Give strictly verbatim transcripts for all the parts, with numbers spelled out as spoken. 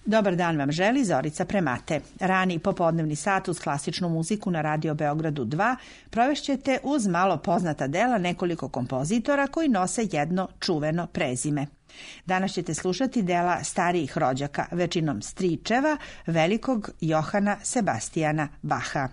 Dobar dan vam želi Zorica Premate. Rani popodnevni sat uz klasičnu muziku na Radio Beogradu dva provešćete uz malo poznata dela nekoliko kompozitora koji nose jedno čuveno prezime. Danas ćete slušati dela starijih rođaka, većinom stričeva, velikog Johana Sebastijana Bacha.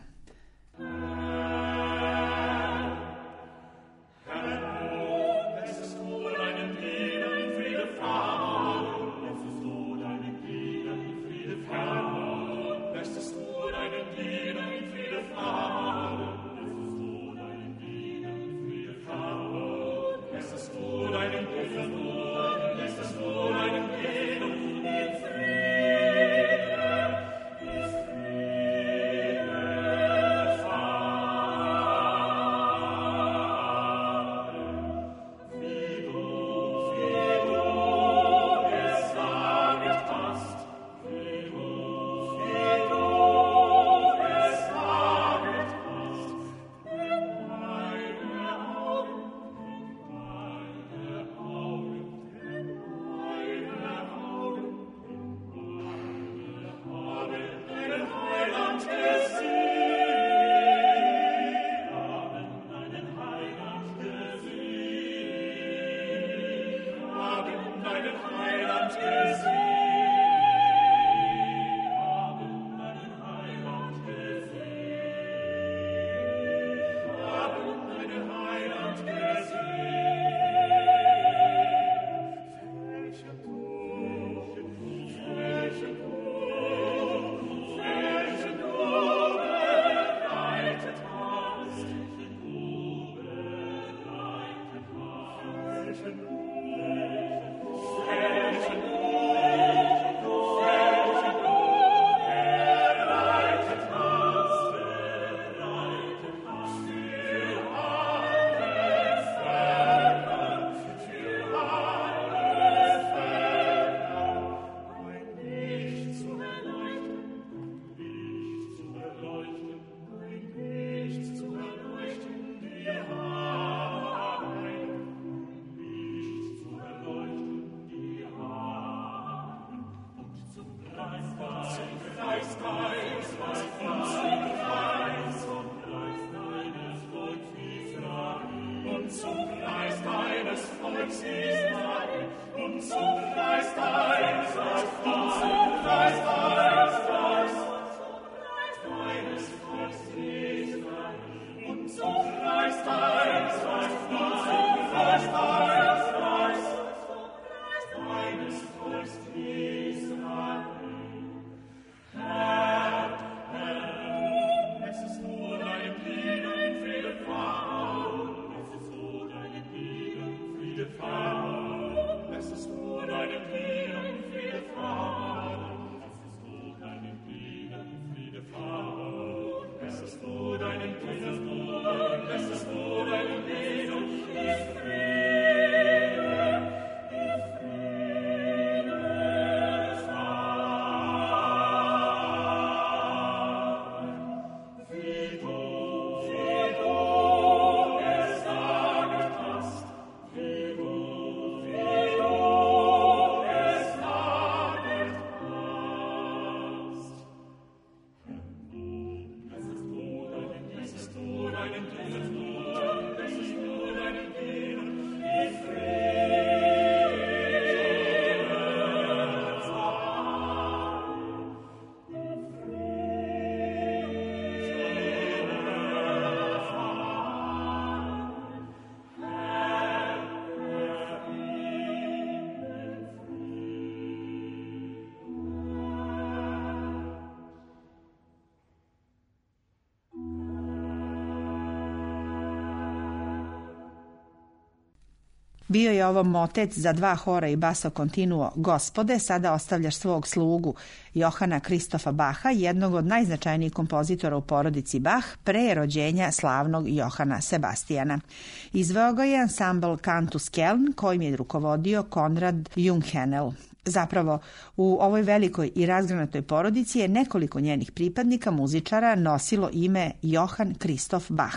Bio je ovo motec za dva hora i baso continuo Gospode, sada ostavljaš svog slugu Johana Kristofa Bacha, jednog od najznačajnijih kompozitora u porodici Bach, pre rođenja slavnog Johana Sebastijana. Izveo ga je ansambl Cantus Keln, kojim je rukovodio Konrad Junghänel. Zapravo, u ovoj velikoj i razgranatoj porodici je nekoliko njenih pripadnika, muzičara, nosilo ime Johann Christoph Bach.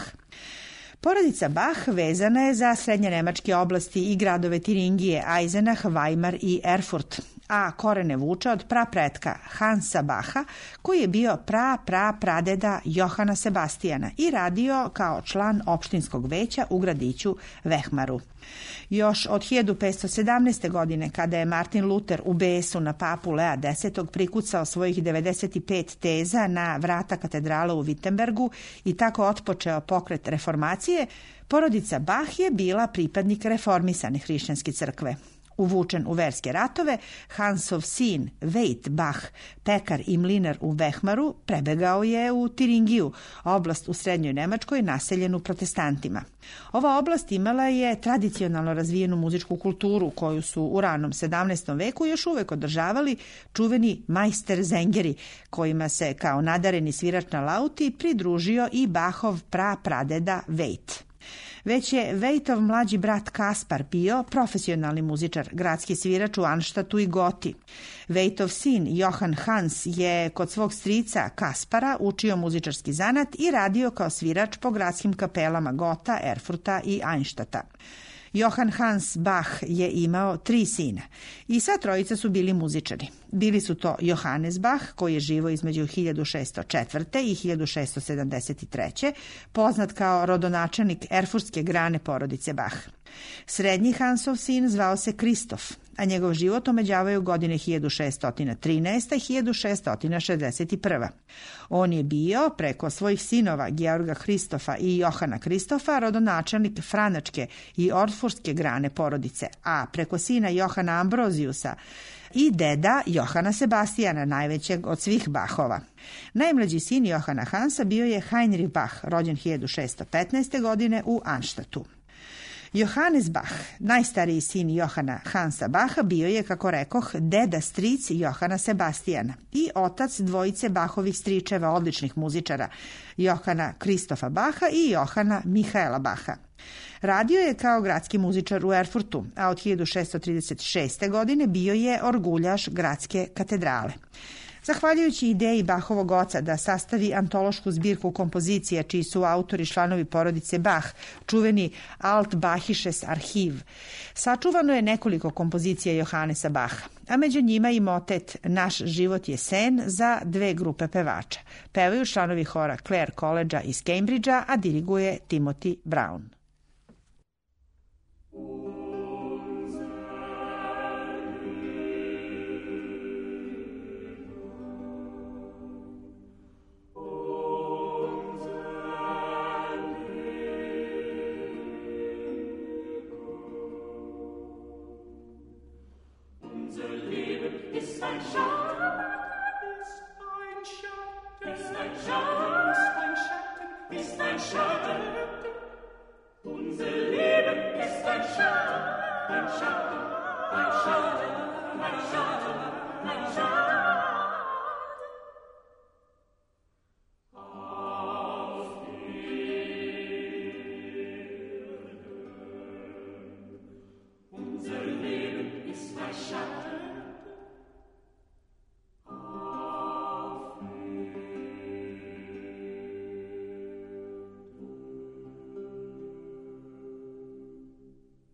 Porodica Bach vezana je za srednje nemačke oblasti i gradove Tiringije, Eisenach, Weimar i Erfurt. a korene vuče od prapretka Hansa Bacha, koji je bio pra pra pradeda Johana Sebastijana i radio kao član opštinskog veća u gradiću Vehmaru. Još od hiljadu petsto sedamnaeste. godine, kada je Martin Luther u besu na papu Lea desetog. prikucao svojih devedeset pet teza na vrata katedrale u Wittenbergu i tako otpočeo pokret reformacije, porodica Bach je bila pripadnik reformisane hrišćanske crkve. Uvučen u verske ratove, Hansov sin Veit Bach, pekar i mlinar u Vehmaru, prebegao je u Tiringiju, oblast u srednjoj Nemačkoj naseljenu protestantima. Ova oblast imala je tradicionalno razvijenu muzičku kulturu koju su u ranom sedamnaestom. veku još uvek održavali čuveni Meisterzengeri, kojima se kao nadareni svirač na lauti pridružio i Bachov prapradeda Veit. Već je Veitov mlađi brat Kaspar bio profesionalni muzičar, gradski svirač u Arnštatu i Goti. Veitov sin Johann Hans je kod svog strica Kaspara učio muzičarski zanat i radio kao svirač po gradskim kapelama Gota, Erfurta i Arnštata. Johann Hans Bach je imao tri sina i sva trojica su bili muzičari. Bili su to Johannes Bach, koji je živo između hiljadu šeststo četvrte. i hiljadu šeststo sedamdeset treće. poznat kao rodonačelnik erfurtske grane porodice Bach. Srednji Hansov sin zvao se Kristof, a njegov život omeđavaju godine hiljadu šeststo trinaeste. i hiljadu šeststo šezdeset prve. On je bio, preko svojih sinova Georga Hristofa i Johana Kristofa, rodonačelnik franačke i ortfurske grane porodice, a preko sina Johana Ambrozijusa i deda Johana Sebastijana, najvećeg od svih Bachova. Najmlađi sin Johana Hansa bio je Heinrich Bach, rođen hiljadu šeststo petnaeste. godine u Arnštatu. Johannes Bach, najstariji sin Johana Hansa Bacha, bio je, kako rekoh, deda stric Johana Sebastijana i otac dvojice Bachovih stričeva, odličnih muzičara, Johana Kristofa Bacha i Johana Mihaela Bacha. Radio je kao gradski muzičar u Erfurtu, a od hiljadu šeststo trideset šeste. godine bio je orguljaš gradske katedrale. Zahvaljujući ideji Bachovog oca da sastavi antološku zbirku kompozicija čiji su autori članovi porodice Bach, čuveni Altbachisches Archiv, sačuvano je nekoliko kompozicija Johannesa Bacha, a među njima i motet Naš život je sen za dve grupe pevača. Pevaju članovi hora Clare Collegea iz Cambridgea, a diriguje Timothy Brown.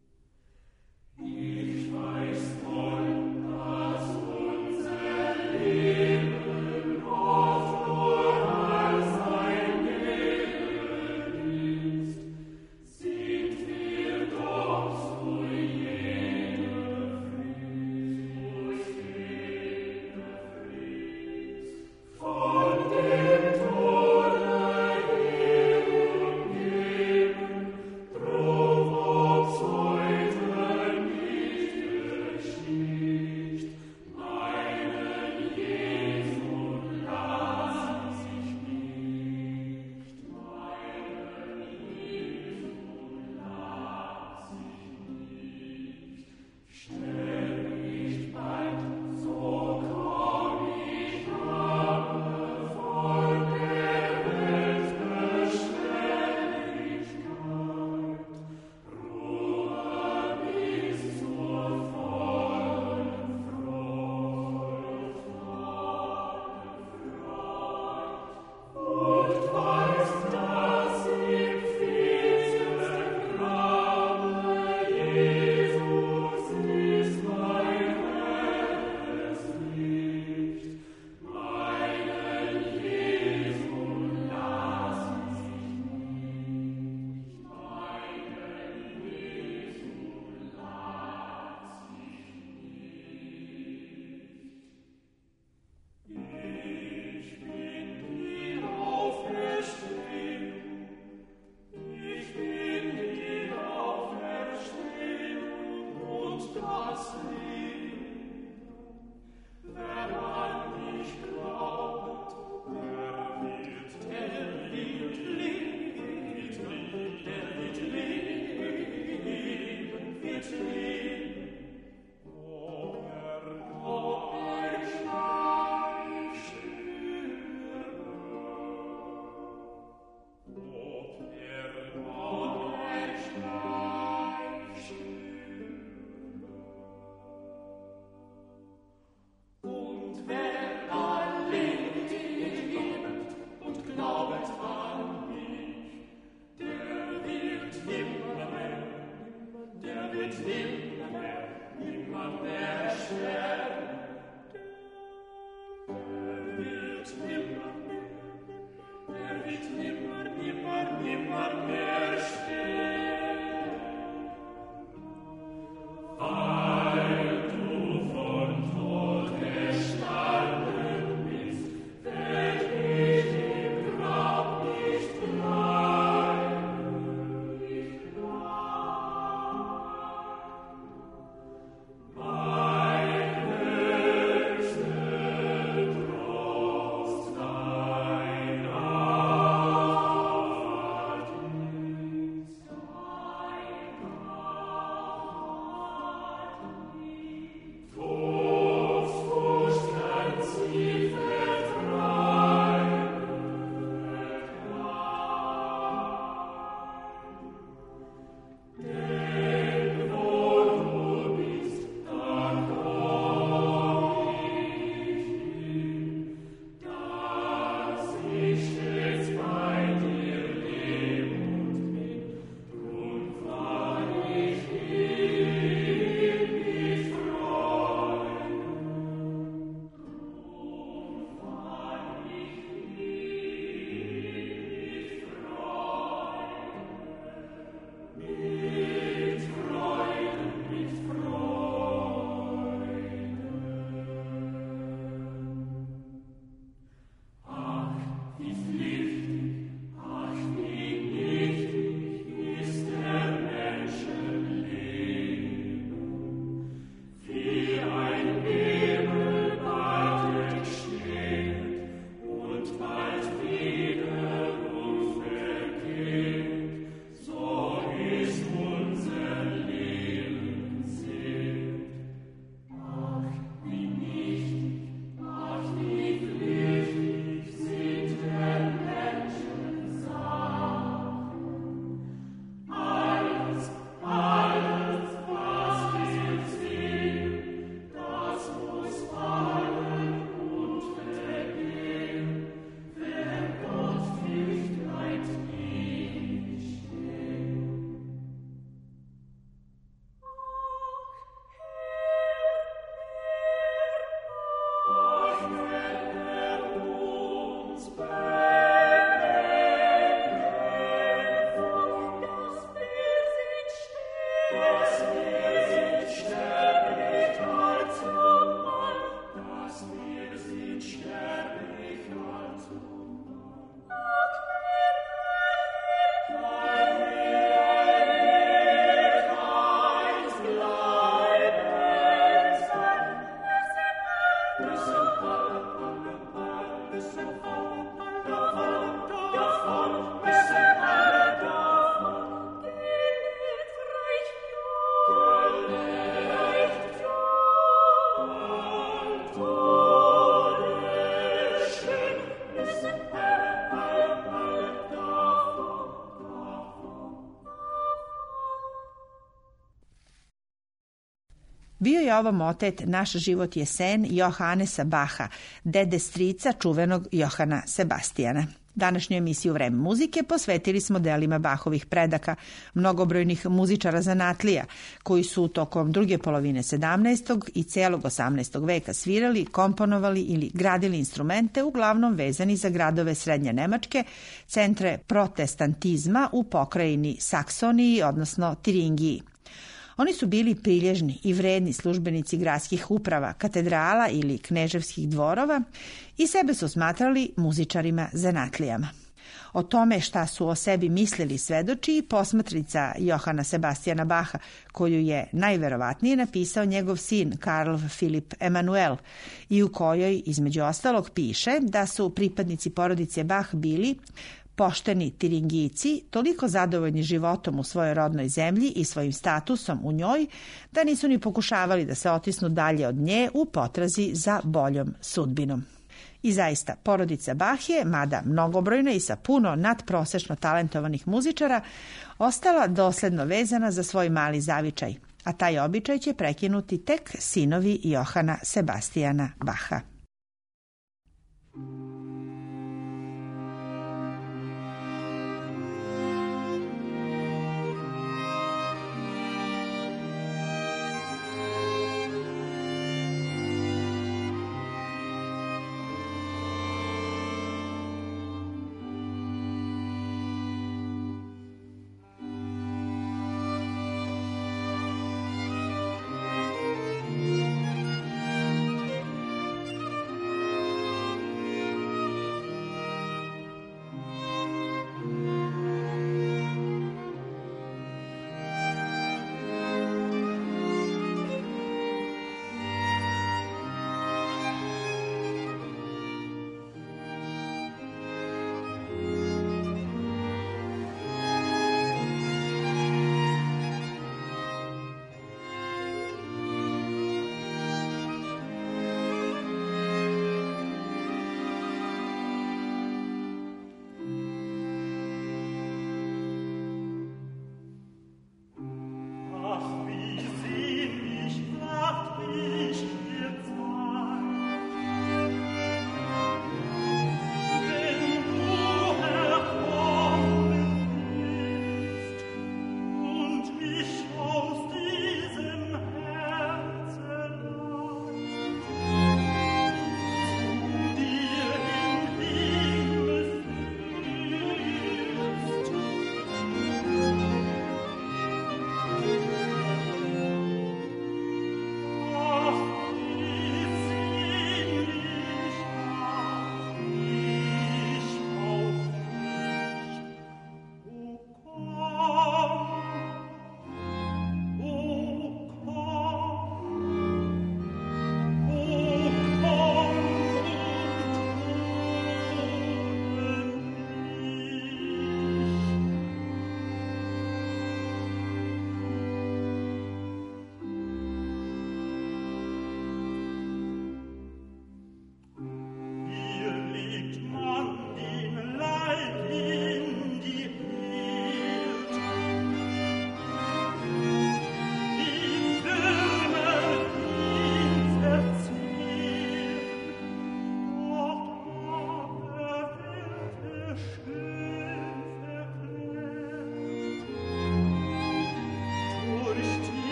Ich weiß wohl, dass unser Bio je ovo motet Naš život je sen Johannesa Baha, dede strica čuvenog Johana Sebastijana. Današnju emisiju Vreme muzike posvetili smo delima Bahovih predaka, mnogobrojnih muzičara zanatlija, koji su tokom druge polovine sedamnaestog i celog osamnaestog veka svirali, komponovali ili gradili instrumente, uglavnom vezani za gradove Srednje Nemačke, centre protestantizma u pokrajini Saksoniji, odnosno Tiringiji. Oni su bili prilježni i vredni službenici gradskih uprava, katedrala ili kneževskih dvorova i sebe su smatrali muzičarima zanatlijama. O tome šta su o sebi mislili svedoči i posmatrica Johana Sebastijana Baha, koju je najverovatnije napisao njegov sin Karl Filip Emanuel i u kojoj između ostalog piše da su pripadnici porodice Bach bili pošteni Tiringijci, toliko zadovoljni životom u svojoj rodnoj zemlji i svojim statusom u njoj, da nisu ni pokušavali da se otisnu dalje od nje u potrazi za boljom sudbinom. I zaista, porodica Bah je, mada mnogobrojna i sa puno nadprosečno talentovanih muzičara, ostala dosledno vezana za svoj mali zavičaj, a taj običaj će prekinuti tek sinovi Johana Sebastijana Baha.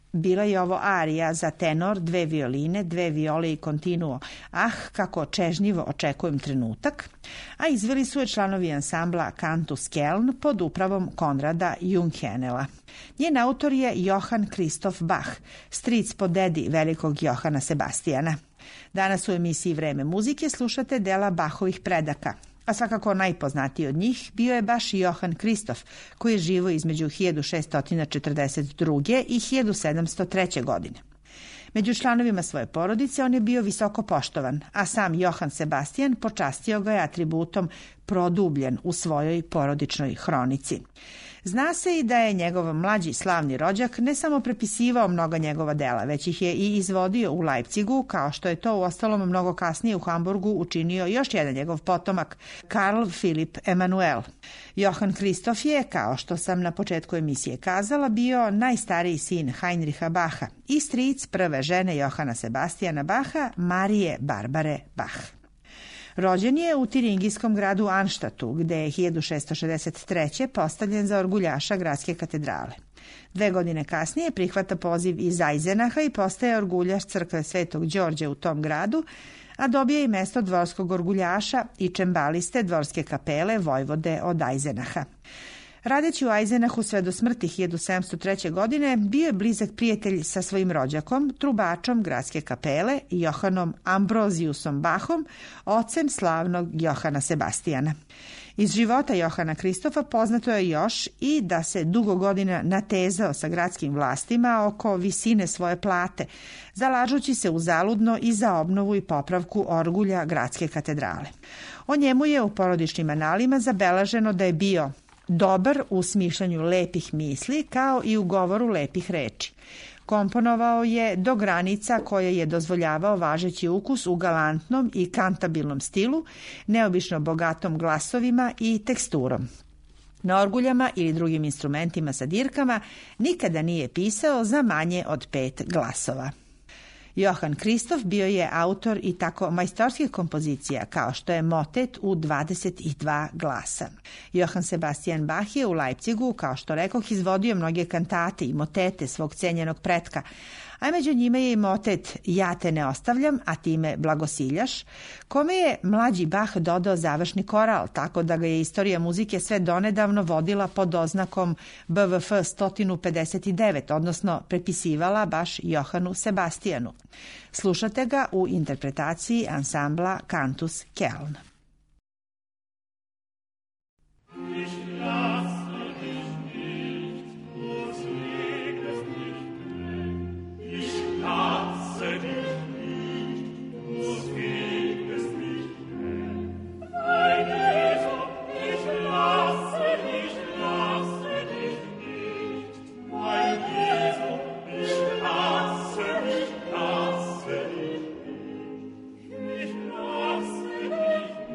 Bila je ovo arija za tenor, dve violine, dve viole i kontinuo. Ah, kako čežnjivo očekujem trenutak. A izveli su je članovi ansambla Cantus Keln pod upravom Konrada Junghenela. Njen autor je Johann Christoph Bach, stric po dedi velikog Johana Sebastijana. Danas u emisiji Vreme muzike slušate dela Bachovih predaka, a svakako najpoznatiji od njih bio je baš Johann Christoph, koji je živo između hiljadu šeststo četrdeset druge. i hiljadu sedamsto treće. godine. Među članovima svoje porodice on je bio visoko poštovan, a sam Johann Sebastian počastio ga je atributom produbljen u svojoj porodičnoj hronici. Zna se i da je njegov mlađi slavni rođak ne samo prepisivao mnoga njegova dela, već ih je i izvodio u Leipzigu, kao što je to uostalom mnogo kasnije u Hamburgu učinio još jedan njegov potomak, Karl Philipp Emanuel. Johann Christoph je, kao što sam na početku emisije kazala, bio najstariji sin Heinricha Bacha i stric prve žene Johana Sebastijana Bacha, Marije Barbare Bach. Rođen je u tiringijskom gradu Arnstadtu, gde je hiljadu šeststo šezdeset treće. postavljen za orguljaša gradske katedrale. Dve godine kasnije prihvata poziv iz Eisenacha i postaje orguljaš crkve Svetog Đorđe u tom gradu, a dobije i mesto dvorskog orguljaša i čembaliste dvorske kapele Vojvode od Eisenacha. Radeći u Eisenachu sve do smrti hiljadu sedamsto treće. godine, bio je blizak prijatelj sa svojim rođakom, trubačom gradske kapele, Johannom Ambroziusom Bachom, ocem slavnog Johana Sebastijana. Iz života Johana Kristofa poznato je još i da se dugo godina natezao sa gradskim vlastima oko visine svoje plate, zalažući se uzaludno i za obnovu i popravku orgulja gradske katedrale. O njemu je u porodičnim analima zabeleženo da je bio dobar u smišljanju lepih misli, kao i u govoru lepih reči. Komponovao je do granica koje je dozvoljavao važeći ukus u galantnom i kantabilnom stilu, neobično bogatom glasovima i teksturom. Na orguljama ili drugim instrumentima sa dirkama nikada nije pisao za manje od pet glasova. Johann Christoph bio je autor i tako majstorskih kompozicija kao što je motet u dvadeset dva glasa. Johann Sebastian Bach je u Leipzigu, kao što rekoh, izvodio mnoge kantate i motete svog cenjenog pretka, a među njime je i motet Ja te ne ostavljam, a ti me blagosiljaš, kome je mlađi Bach dodao završni koral, tako da ga je istorija muzike sve donedavno vodila pod oznakom B V F sto pedeset devet, odnosno prepisivala baš Johannu Sebastijanu. Slušate ga u interpretaciji ansambla Cantus Keln. Ich lasse dich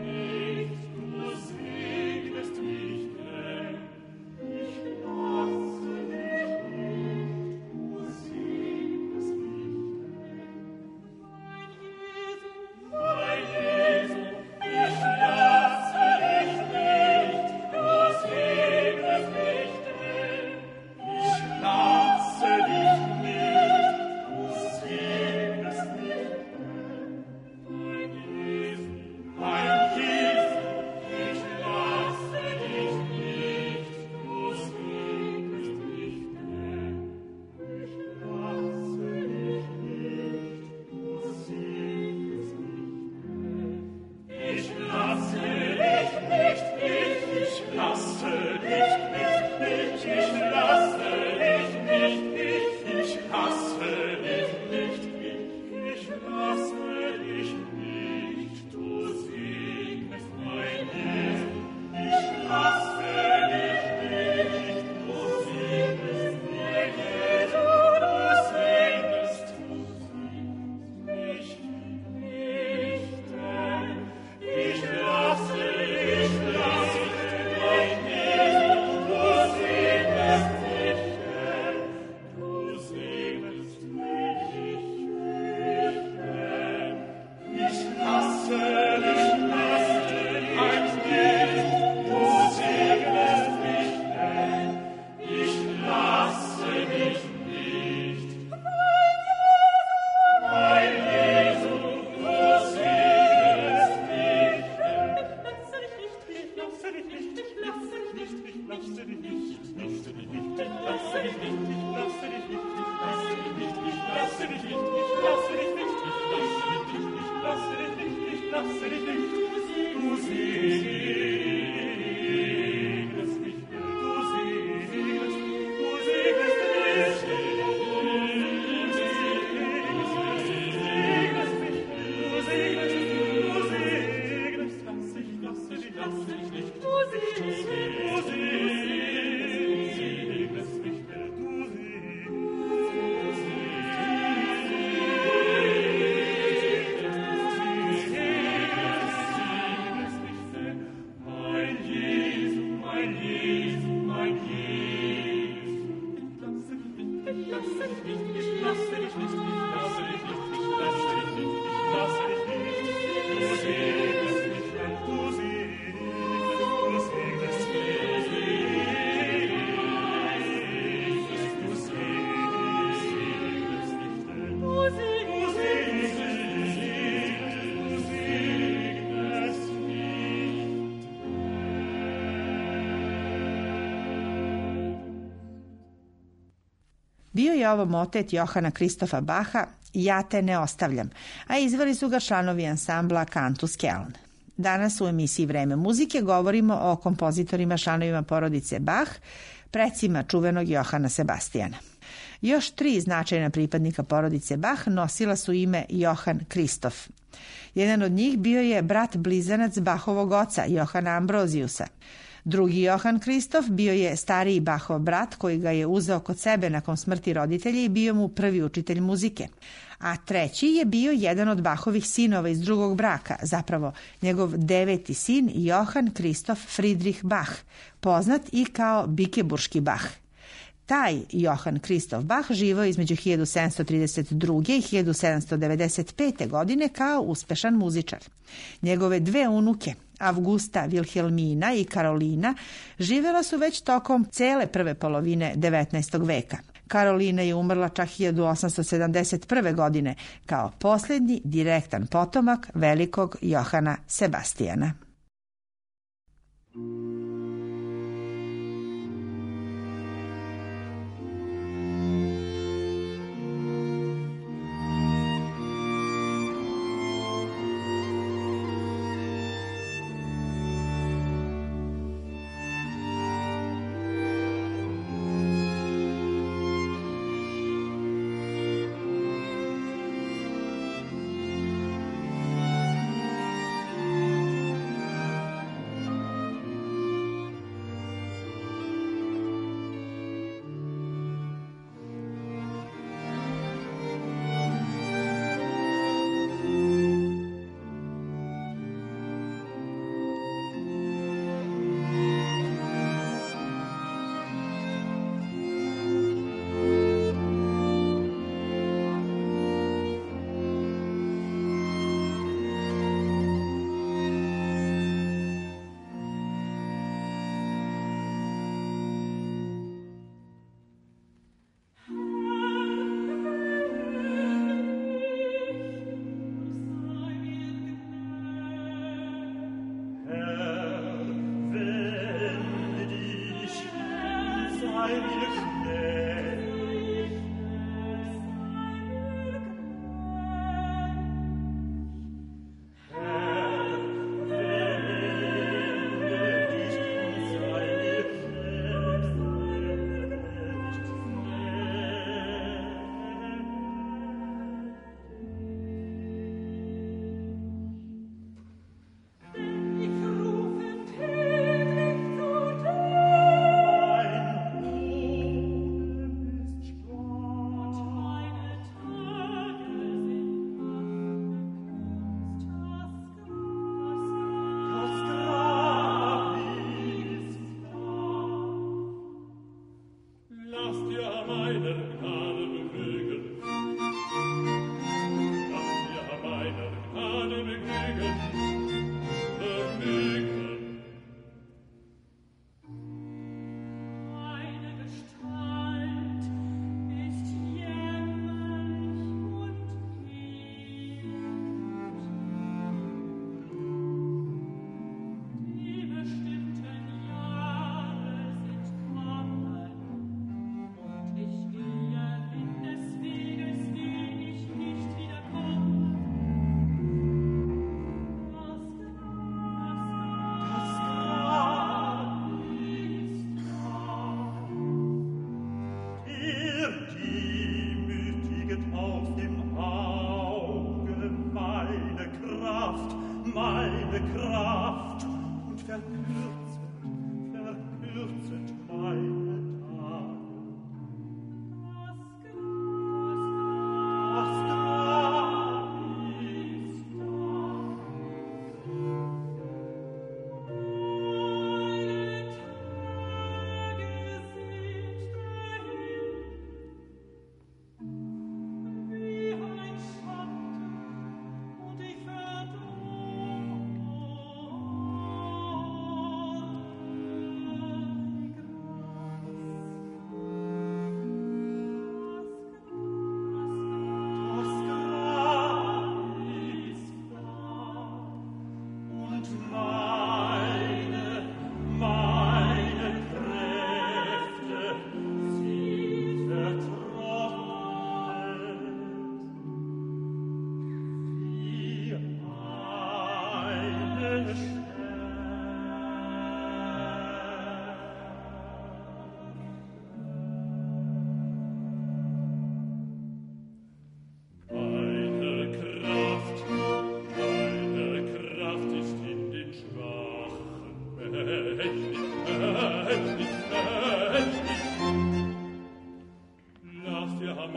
Bio je ovo motet Johana Kristofa Baha Ja te ne ostavljam, a izveli su ga članovi ansambla Cantus Keln. Danas u emisiji Vreme muzike govorimo o kompozitorima članovima porodice Bach, precima čuvenog Johana Sebastijana. Još tri značajna pripadnika porodice Bach nosila su ime Johan Kristof. Jedan od njih bio je brat blizanac Bachovog oca, Johana Ambroziusa. Drugi Johan Kristof bio je stariji Bachov brat koji ga je uzeo kod sebe nakon smrti roditelja i bio mu prvi učitelj muzike. A treći je bio jedan od Bachovih sinova iz drugog braka, zapravo njegov deveti sin Johan Kristof Friedrich Bach, poznat i kao Bikeburški Bach. Taj Johan Kristof Bach živao između hiljadu sedamsto trideset druge. i hiljadu sedamsto devedeset pete. godine kao uspešan muzičar. Njegove dve unuke, Augusta Wilhelmina i Karolina, živjela su već tokom cele prve polovine devetnaestog veka. Karolina je umrla čak hiljadu osamsto sedamdeset prve. godine kao posljednji direktan potomak velikog Johana Sebastijana.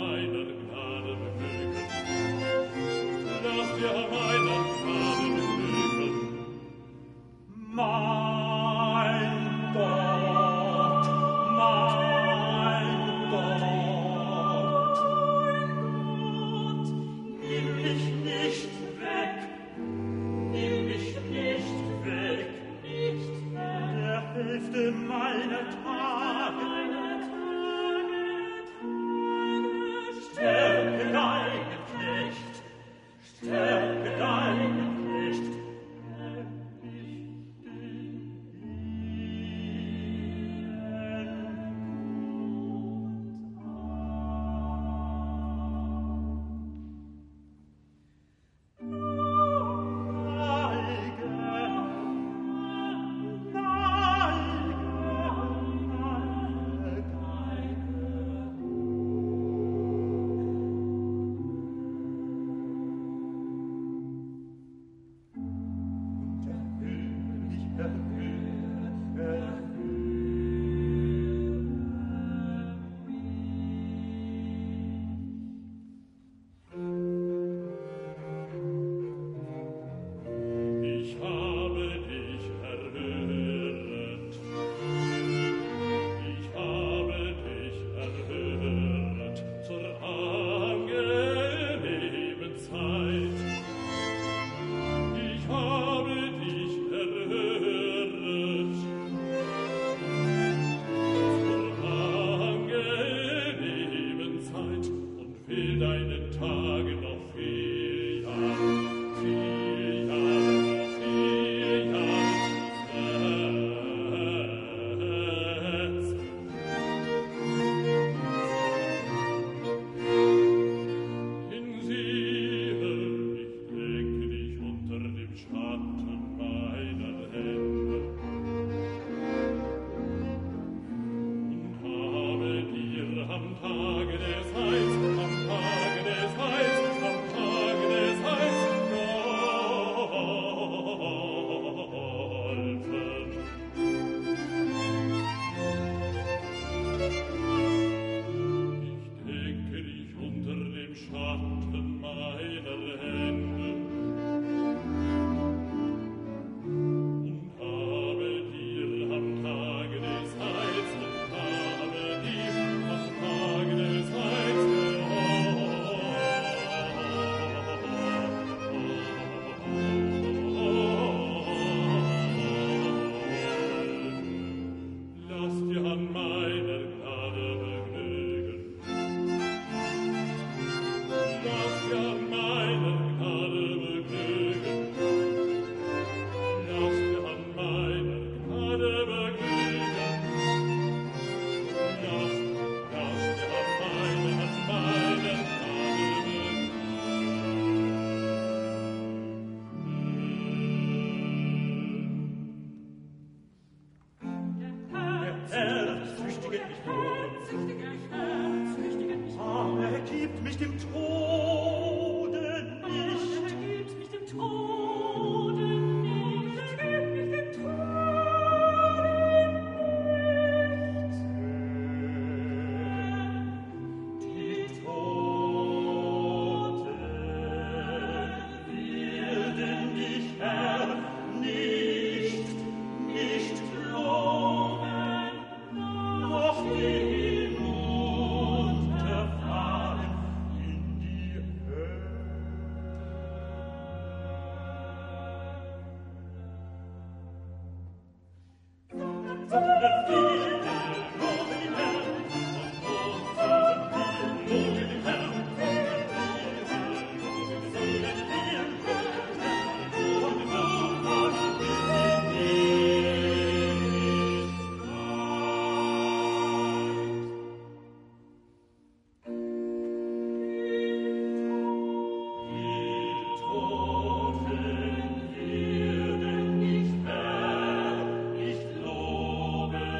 Lobe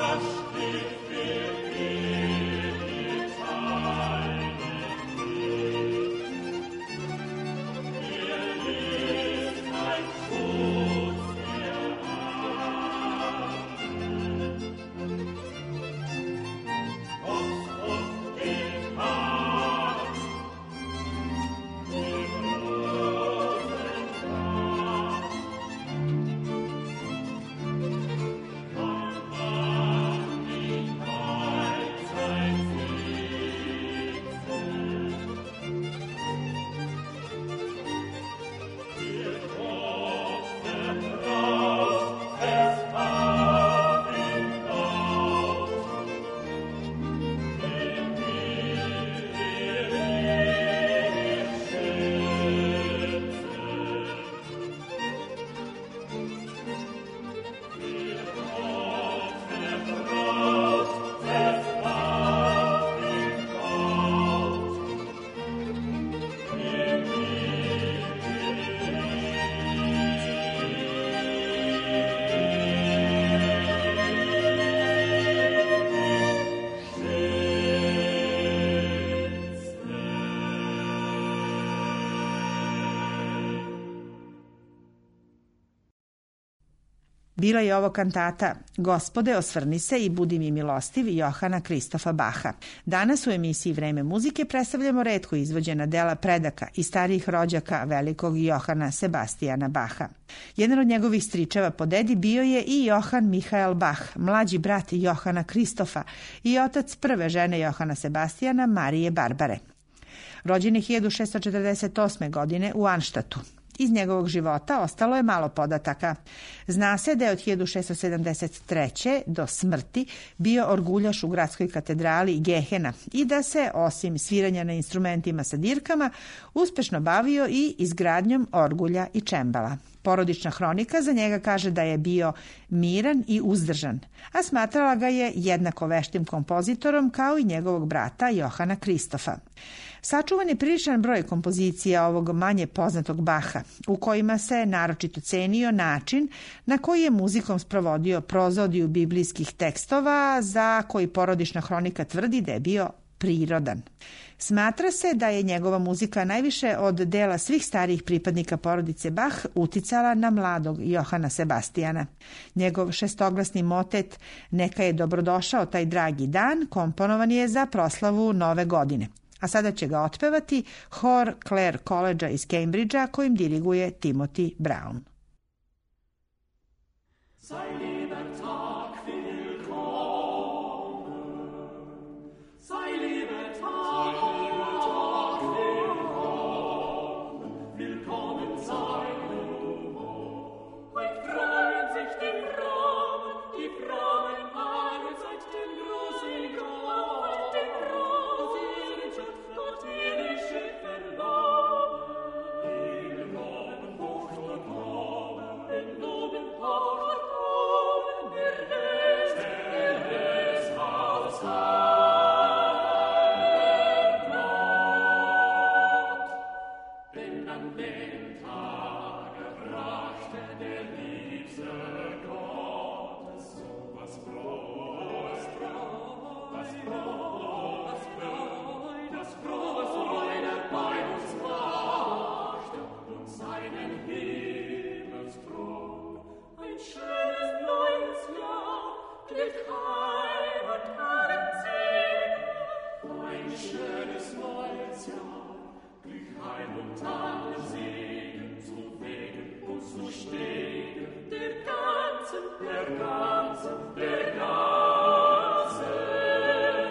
Bila je ovo kantata Gospode, osvrni se i budi mi milostiv Johana Kristofa Baha. Danas u emisiji Vreme muzike predstavljamo retko izvođena dela predaka i starijih rođaka velikog Johana Sebastijana Baha. Jedan od njegovih stričeva po dedi bio je i Johan Mihael Bach, mlađi brat Johana Kristofa i otac prve žene Johana Sebastijana, Marije Barbare. Rođen je hiljadu šessto četrdeset osme. godine u Anštatu. Iz njegovog života ostalo je malo podataka. Zna se da je od hiljadu šessto sedamdeset treće. do smrti bio orguljaš u gradskoj katedrali Gehena i da se, osim sviranja na instrumentima sa dirkama, uspešno bavio i izgradnjom orgulja i čembala. Porodična hronika za njega kaže da je bio miran i uzdržan, a smatrala ga je jednako veštim kompozitorom kao i njegovog brata Johana Kristofa. Sačuvan je priličan broj kompozicija ovog manje poznatog Baha, u kojima se naročito cenio način na koji je muzikom sprovodio prozodiju biblijskih tekstova, za koji porodična hronika tvrdi da je bio prirodan. Smatra se da je njegova muzika najviše od dela svih starijih pripadnika porodice Bach uticala na mladog Johana Sebastijana. Njegov šestoglasni motet Neka je dobrodošao taj dragi dan komponovan je za proslavu Nove godine. A sada će ga otpevati hor Clare Collegea iz Cambridgea kojim diriguje Timothy Brown. Sei lieber Tag willkommen, sei lieber Tag, willkommen, willkommen sei du. Heut freuen sich die Frauen, die Frauen alle seit dem großen Gott, dem großen Gott, irische Verloben, in Loben hoch und kommen, in Loben hoch und kommen, der Rest, der Rest aus Heiland. Denn an dem Tage brachte der liebste Gottes Sohn was Brot, was Brot, was Brot, was Brot, das Brot, was Freude bei uns macht und seinen Himmelsthron. Ein schönes neues Jahr glitt heim und allen Segen. Ein schönes neues Jahr glitt heim und allen Segen zu wegen und zu stehen. Der ganzen, der ganzen, der ganzen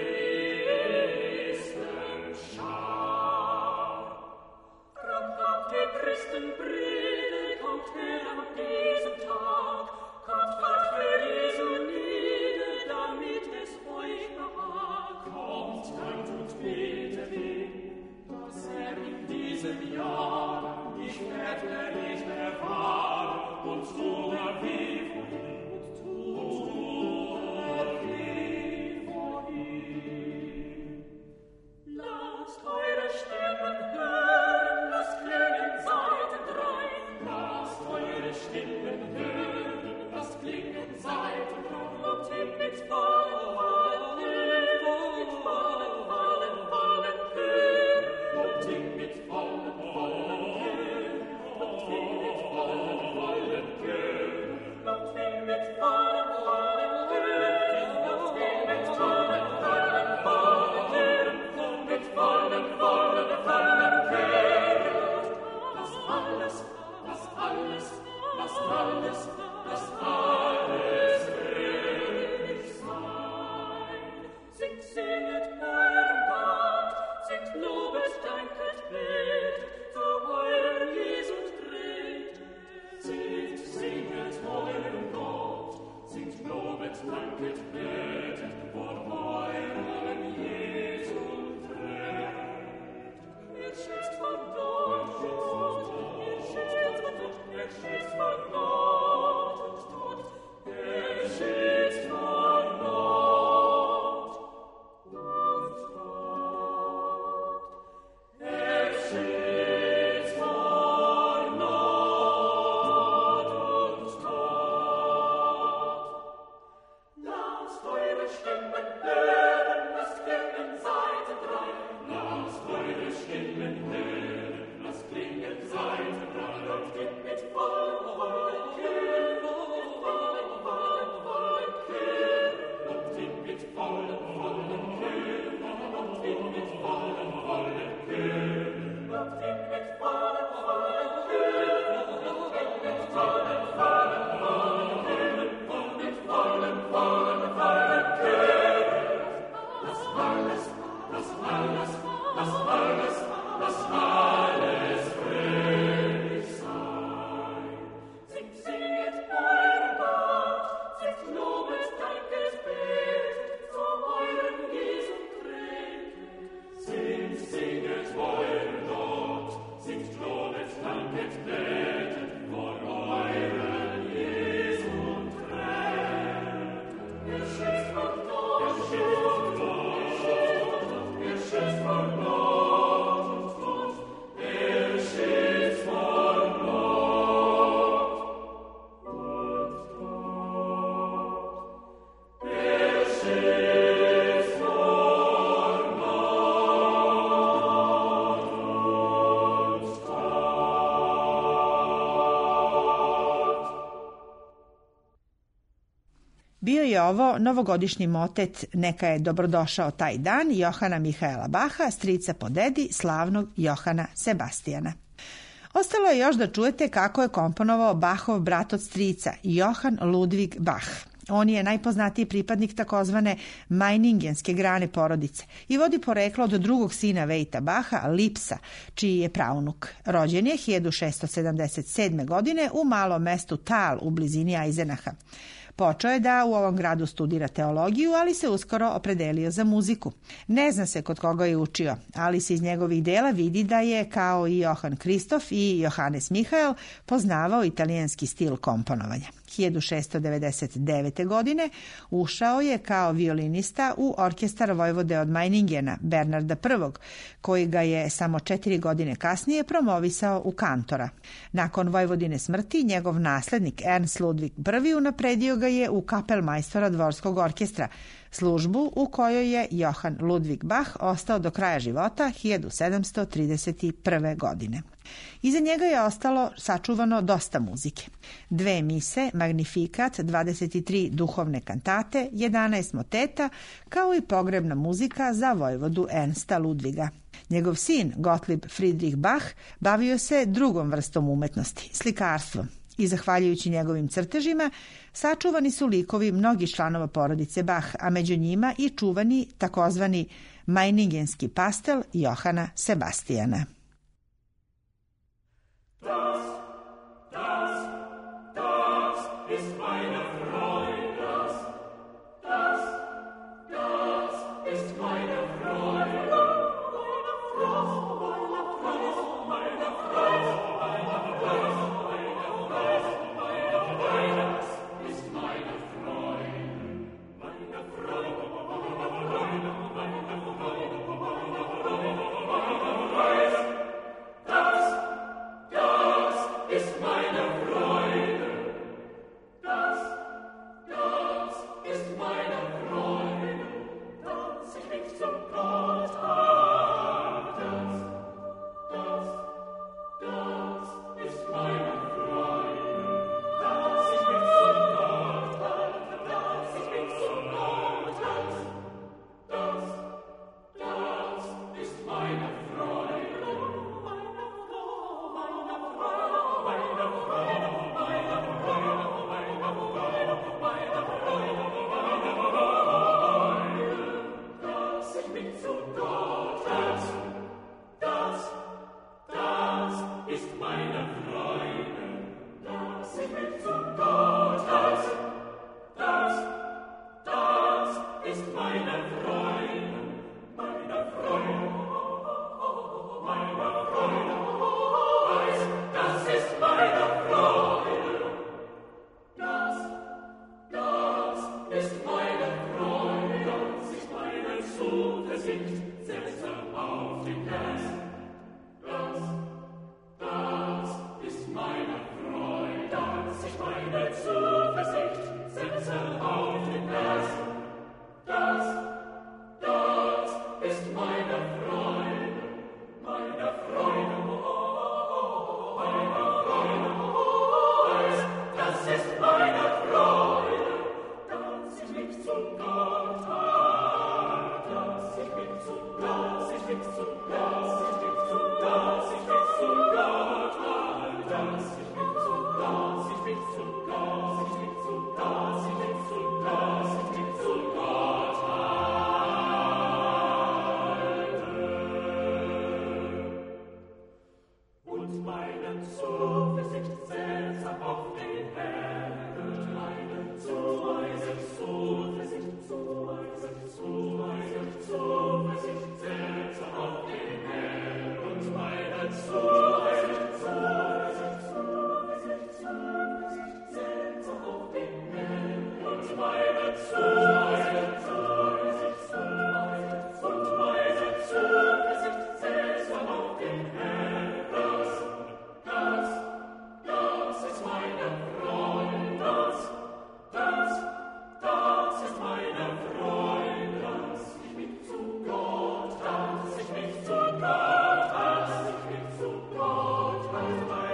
Christenschar. Drum habt ihr Christenbrüder, kommt her an diesem Tag, kommt hart für Jesu nieder, damit es euch behagt. Kommt, hört und betet ihn, dass er in diesem Jahr nicht väterlich erfahre und tue wie von ihm, und tue wie von ihm. Lasst eure Stimmen hören, lasst klingen Seiten drei. Lasst eure Stimmen hören, lasst klingen Seiten drei. Und im Bio je ovo novogodišnji motet Neka je dobrodošao taj dan Johana Mihaela Baha, strica po dedi slavnog Johana Sebastijana. Ostalo je još da čujete kako je komponovao Bachov brat od strica, Johann Ludwig Bach. On je najpoznatiji pripadnik takozvane Meiningenske grane porodice i vodi poreklo od drugog sina Vejta Baha, Lipsa, čiji je praunuk. Rođen je hiljadu šessto sedamdeset sedme. godine u malom mestu Tal u blizini Eisenacha. Počeo je da u ovom gradu studira teologiju, ali se uskoro opredelio za muziku. Ne zna se kod koga je učio, ali se iz njegovih dela vidi da je, kao i Johann Kristof i Johannes Mihael, poznavao italijanski stil komponovanja. hiljadu šessto devedeset devete. godine ušao je kao violinista u orkestar vojvode od Meiningena, Bernarda prvog. koji ga je samo četiri godine kasnije promovisao u kantora. Nakon vojvodine smrti, njegov naslednik Ernst Ludwig prvi. unapredio ga je u kapelmajstora dvorskog orkestra, službu u kojoj je Johann Ludwig Bach ostao do kraja života hiljadu sedamsto trideset prve. godine. Iza njega je ostalo sačuvano dosta muzike. Dve mise, Magnificat, dvadeset tri duhovne kantate, jedanaest moteta, kao i pogrebna muzika za vojvodu Ernsta Ludviga. Njegov sin, Gottlieb Friedrich Bach, bavio se drugom vrstom umetnosti, slikarstvom. I zahvaljujući njegovim crtežima, sačuvani su likovi mnogih članova porodice Bach, a među njima i čuvani takozvani Meiningenski pastel Johana Sebastijana. Das, das, das ist meine Freude, das, das, das ist meine Freude, meine Freude, meine Freude, meine Freude, meine Freude, meine Freude, das ist meine Freude, meine Freude, meine Freude, das ist meine Freude, das, das ist meine Freude, dass ich mich zum Gott habe, das, das, das ist meine Freude, dass ich mich zum Gott habe, dass ich mich zum Gott habe, das, das ist meine Freude, meine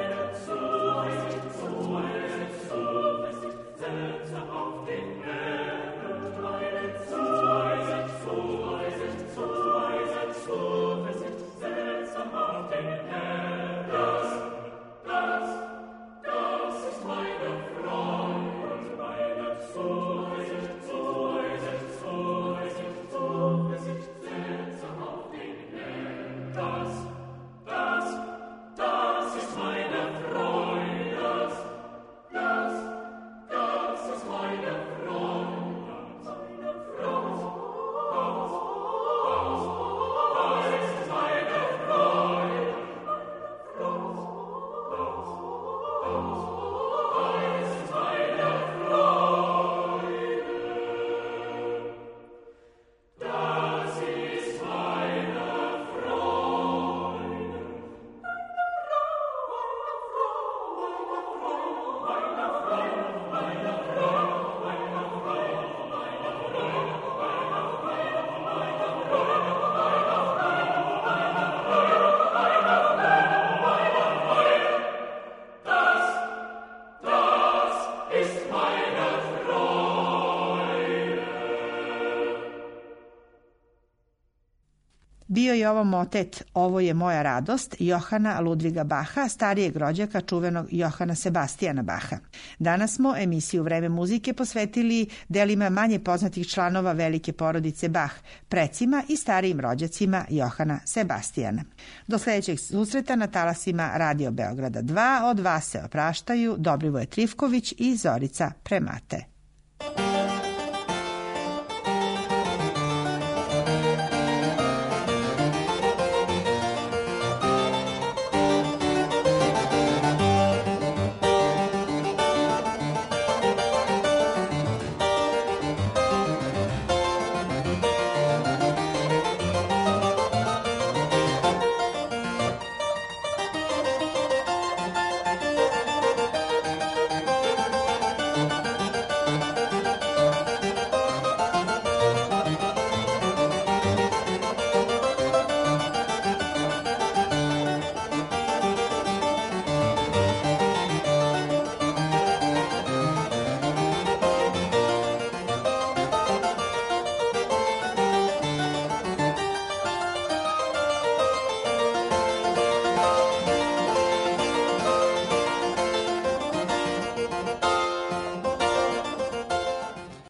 Zuversicht, Zuversicht, setze auf den Herrn. Bio je ovo motet Ovo je moja radost Johana Ludviga Baha, starijeg rođaka čuvenog Johana Sebastijana Baha. Danas smo emisiju Vreme muzike posvetili delima manje poznatih članova velike porodice Bach, precima i starijim rođacima Johana Sebastijana. Do sljedećeg susreta na talasima Radio Beograda dva od vas se opraštaju Dobrivoje Trifković i Zorica Premate.